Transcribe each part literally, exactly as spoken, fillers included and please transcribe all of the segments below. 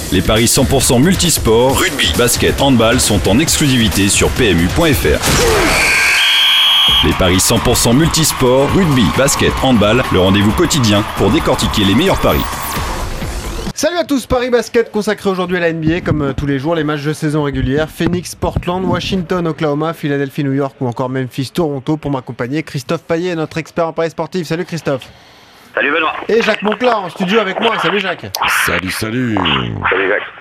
Les paris cent pour cent multisport, rugby, basket, handball sont en exclusivité sur P M U point F R. Les paris cent pour cent multisport, rugby, basket, handball, le rendez-vous quotidien pour décortiquer les meilleurs paris. Salut à tous, Paris Basket consacré aujourd'hui à la N B A comme euh, tous les jours, les matchs de saison régulière, Phoenix, Portland, Washington, Oklahoma, Philadelphie, New York ou encore Memphis, Toronto. Pour m'accompagner, Christophe Payet, notre expert en paris sportif. Salut Christophe. Salut Benoît. Et Jacques Monclar en studio avec moi. Salut Jacques. Salut, salut. Salut Jacques.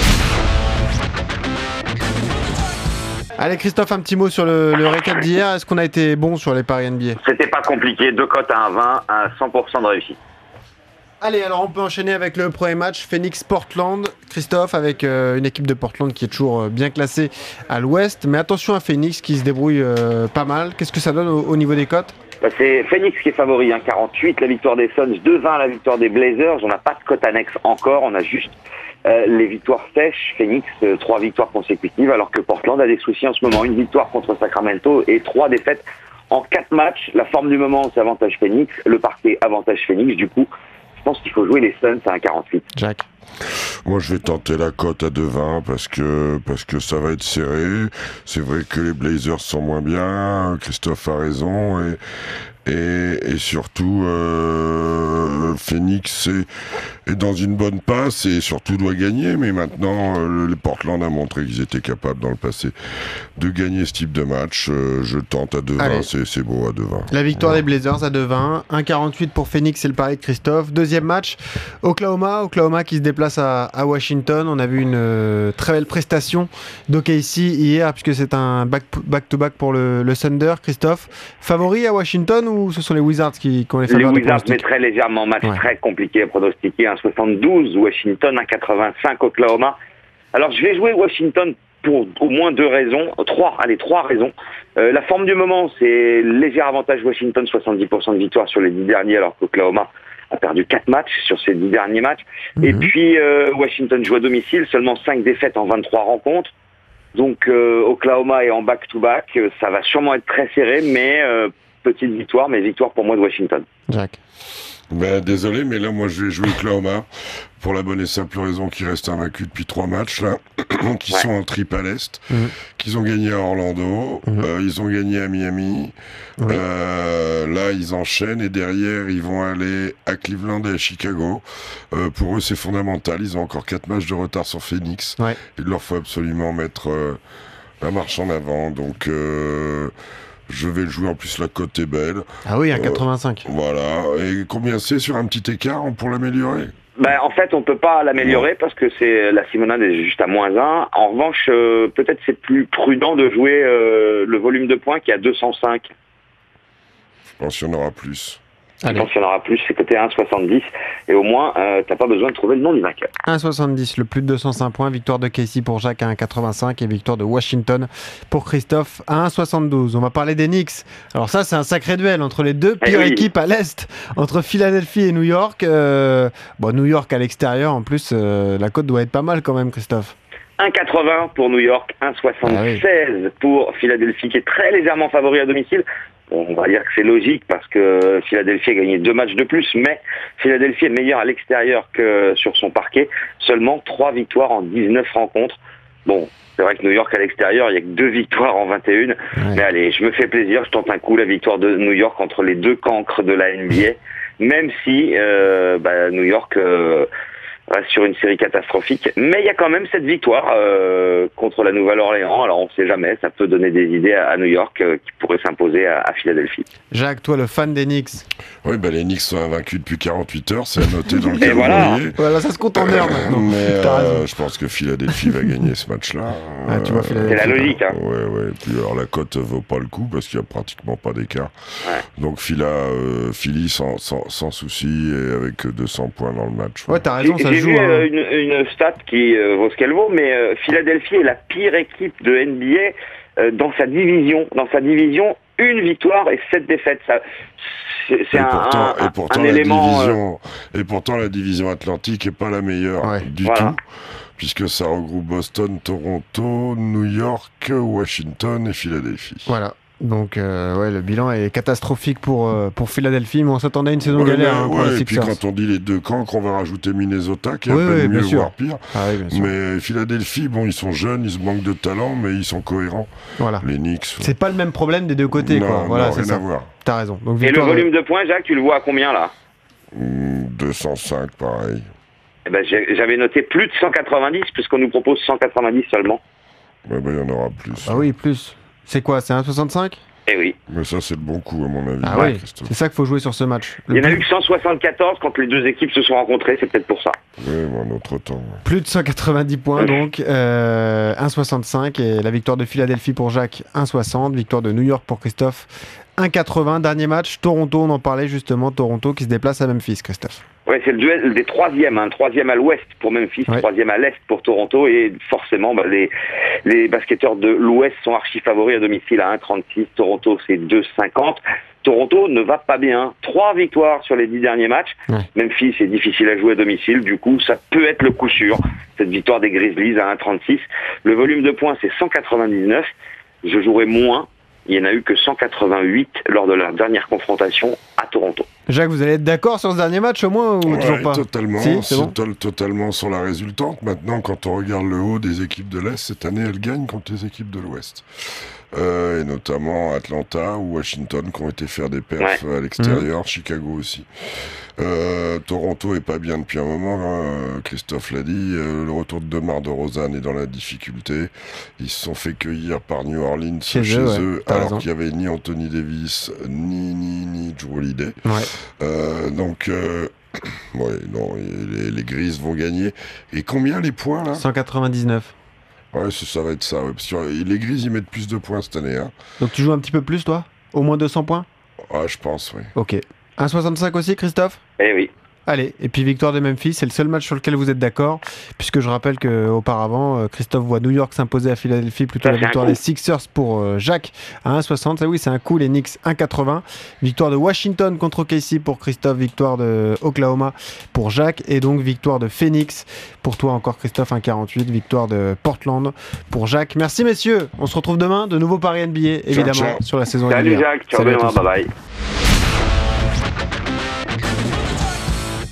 Allez Christophe, un petit mot sur le, le récap d'hier. Est-ce qu'on a été bon sur les paris N B A ? C'était pas compliqué, deux cotes à un virgule vingt, à cent pour cent de réussite. Allez, alors on peut enchaîner avec le premier match, Phoenix-Portland. Christophe, avec euh, une équipe de Portland qui est toujours euh, bien classée à l'ouest. Mais attention à Phoenix qui se débrouille euh, pas mal. Qu'est-ce que ça donne au, au niveau des cotes ? Bah, c'est Phoenix qui est favori, hein, quarante-huit la victoire des Suns, deux vingt la victoire des Blazers. On n'a pas de cote annexe encore, on a juste euh, les victoires sèches. Phoenix, euh, trois victoires consécutives, alors que Portland a des soucis en ce moment. Une victoire contre Sacramento et trois défaites en quatre matchs. La forme du moment, c'est avantage Phoenix. Le parquet, avantage Phoenix. Du coup, je pense qu'il faut jouer les Suns à un quarante-huit. Jacques. Moi, je vais tenter la cote à deux vingt parce que, parce que ça va être serré. C'est vrai que les Blazers sont moins bien. Christophe a raison. Et, et, et surtout, euh, Phoenix est, est dans une bonne passe et surtout doit gagner. Mais maintenant, euh, les Portland a montré qu'ils étaient capables dans le passé de gagner ce type de match. Euh, je tente à deux vingt. C'est, c'est beau à deux vingt. La victoire ouais. des Blazers à deux vingt. un quarante-huit pour Phoenix, c'est le pari de Christophe. Deuxième match, Oklahoma. Oklahoma qui se déplace à, à Washington. On a vu une euh, très belle prestation d'O K C hier, puisque c'est un back, back-to-back pour le, le Thunder. Christophe, favori à Washington ou ce sont les Wizards qui, qui ont les faveurs? Les Wizards, mais très légèrement. Match ouais. très compliqué à pronostiquer. un soixante-douze Washington, un quatre-vingt-cinq Oklahoma. Alors je vais jouer Washington pour au moins deux raisons. Trois, allez, trois raisons. Euh, la forme du moment, c'est léger avantage Washington, soixante-dix pour cent de victoire sur les dix derniers, alors qu'Oklahoma a perdu quatre matchs sur ces dix derniers matchs. Mmh. Et puis, euh, Washington joue à domicile, seulement cinq défaites en vingt-trois rencontres. Donc, euh, Oklahoma est en back-to-back. Ça va sûrement être très serré, mais euh, petite victoire, mais victoire pour moi de Washington. Jacques. Ben, désolé, mais là, moi, je vais jouer Oklahoma pour la bonne et simple raison qu'ils restent invaincus depuis trois matchs, là, qui ouais. sont en triple à l'Est, mmh. qu'ils ont gagné à Orlando, mmh. euh, ils ont gagné à Miami, mmh. euh, là, ils enchaînent, et derrière, ils vont aller à Cleveland et à Chicago. Euh, pour eux, c'est fondamental, ils ont encore quatre matchs de retard sur Phoenix. Ouais. Il leur faut absolument mettre euh, la marche en avant, donc... Euh, je vais le jouer, en plus la cote est belle. Ah oui, un euh, quatre-vingt-cinq. Voilà. Et combien c'est sur un petit écart pour l'améliorer ? Ben, en fait, on peut pas l'améliorer ouais. parce que c'est la Simonade est juste à moins un. En revanche, euh, peut-être c'est plus prudent de jouer euh, le volume de points qui est à deux cent cinq. Je pense qu'il y en aura plus. Je pense qu'il y en aura plus, c'est côté un soixante-dix. Et au moins, euh, t'as pas besoin de trouver le nom du vainqueur. un soixante-dix, le plus de deux cent cinq points. Victoire de Casey pour Jacques à un quatre-vingt-cinq et victoire de Washington pour Christophe à un soixante-douze. On va parler des Knicks. Alors ça, c'est un sacré duel entre les deux pires eh oui. équipes à l'Est, entre Philadelphie et New York. Euh, bon, New York à l'extérieur, en plus, euh, la cote doit être pas mal quand même, Christophe. un quatre-vingts pour New York, un soixante-seize ah oui. pour Philadelphie, qui est très légèrement favori à domicile. On va dire que c'est logique parce que Philadelphie a gagné deux matchs de plus, mais Philadelphie est meilleur à l'extérieur que sur son parquet. Seulement trois victoires en dix-neuf rencontres. Bon, c'est vrai que New York à l'extérieur, il n'y a que deux victoires en vingt et un. Ouais. Mais allez, je me fais plaisir, je tente un coup la victoire de New York entre les deux cancres de la N B A. Même si euh, bah, New York... Euh, reste sur une série catastrophique, mais il y a quand même cette victoire euh, contre la Nouvelle-Orléans. Alors on ne sait jamais, ça peut donner des idées à, à New York euh, qui pourrait s'imposer à, à Philadelphie. Jacques, toi le fan des Knicks. Oui, bah, les Knicks sont invaincus depuis quarante-huit heures, c'est à noter dans le calendrier. Voilà. voilà, ça se compte en heures maintenant. Mais euh, je pense que Philadelphie va gagner ce match-là. Ah, tu vois, c'est la logique. Hein. Ouais, ouais. Puis alors la cote vaut pas le coup parce qu'il y a pratiquement pas d'écart. Ouais. Donc Phila, euh, Philly sans, sans, sans souci et avec deux cents points dans le match. Ouais, ouais t'as raison, ça J'ai joue. J'ai vu hein. une, une stat qui euh, vaut ce qu'elle vaut, mais euh, Philadelphie est la pire équipe de N B A euh, dans sa division. Dans sa division, une victoire et sept défaites. Ça, c'est c'est et un, pourtant, un, et pourtant un la élément... Division, euh... Et pourtant, la division Atlantique n'est pas la meilleure ouais. du voilà. tout, puisque ça regroupe Boston, Toronto, New York, Washington et Philadelphie. Voilà. Donc, euh, ouais, le bilan est catastrophique pour, euh, pour Philadelphie, mais on s'attendait à une saison ouais, galère mais, hein, pour ouais, les et puis Sixers. quand on dit les deux camps, qu'on va rajouter Minnesota, qui est oui, un peu oui, mieux, sûr. voire pire. Ah, oui, bien sûr. Mais Philadelphie, bon, ils sont jeunes, ils se manquent de talent, mais ils sont cohérents. Voilà. Les Knicks. C'est pas le même problème des deux côtés, non, quoi. Voilà, non, c'est rien ça. à voir. T'as raison. Donc, Et le volume de points, Jacques, tu le vois à combien là? deux cent cinq, pareil. Eh ben, j'avais noté plus de cent quatre-vingt-dix, puisqu'on nous propose cent quatre-vingt-dix seulement. Ouais, ben, il y en aura plus. Ah oui, plus. C'est quoi? C'est un soixante-cinq? Eh oui. Mais ça, c'est le bon coup, à mon avis. Ah oui, c'est ça qu'il faut jouer sur ce match. Le il n'y en a eu que cent soixante-quatorze quand les deux équipes se sont rencontrées, c'est peut-être pour ça. Oui, mais un autre temps. Plus de cent quatre-vingt-dix points, donc. Euh, un soixante-cinq. Et la victoire de Philadelphie pour Jacques, un soixante. Victoire de New York pour Christophe, un quatre-vingts. Dernier match, Toronto, on en parlait justement. Toronto qui se déplace à Memphis, Christophe. Oui, c'est le duel des troisièmes, hein, troisième à l'ouest pour Memphis, ouais. Troisième à l'est pour Toronto, et forcément bah, les, les basketteurs de l'ouest sont archi favoris à domicile à un trente-six, Toronto c'est deux cinquante. Toronto ne va pas bien, trois victoires sur les dix derniers matchs, ouais. Memphis est difficile à jouer à domicile, du coup ça peut être le coup sûr, cette victoire des Grizzlies à un trente-six. Le volume de points c'est cent quatre-vingt-dix-neuf, je jouerai moins. Il n'y en a eu que cent quatre-vingt-huit lors de leur dernière confrontation à Toronto. Jacques, vous allez être d'accord sur ce dernier match au moins ou ouais, toujours pas? Totalement, si, c'est bon to- totalement sur la résultante. Maintenant, quand on regarde le haut des équipes de l'Est, cette année, elles gagnent contre les équipes de l'Ouest. Euh, et notamment Atlanta ou Washington qui ont été faire des perfs ouais. à l'extérieur, mmh. Chicago aussi. Euh, Toronto est pas bien depuis un moment, hein. Christophe l'a dit, euh, le retour de DeMar DeRozan est dans la difficulté. Ils se sont fait cueillir par New Orleans chez, chez eux, eux ouais, alors raison. qu'il n'y avait ni Anthony Davis, ni, ni, ni Jrue Holiday. Ouais. Euh, donc, euh, ouais, non, les, les Grises vont gagner. Et combien les points là? cent quatre-vingt-dix-neuf. Ouais, ça, ça va être ça. Ouais. Parce que les Grises, ils mettent plus de points cette année. Hein. Donc tu joues un petit peu plus, toi? Au moins deux cents points? Ah, je pense, oui. Ok. un soixante-cinq aussi, Christophe? Eh oui. Allez, et puis victoire de Memphis, c'est le seul match sur lequel vous êtes d'accord, puisque je rappelle qu'auparavant, Christophe voit New York s'imposer à Philadelphie, plutôt ça, la victoire des Sixers pour euh, Jacques à un soixante. Ça, oui, c'est un coup, les Knicks un quatre-vingts. Victoire de Washington contre O K C pour Christophe, victoire de Oklahoma pour Jacques, et donc victoire de Phoenix pour toi encore, Christophe, un quarante-huit. Victoire de Portland pour Jacques. Merci messieurs, on se retrouve demain, de nouveaux paris N B A, évidemment, ciao, ciao. sur la saison Salut régulière. Jacques, ciao, bye bye.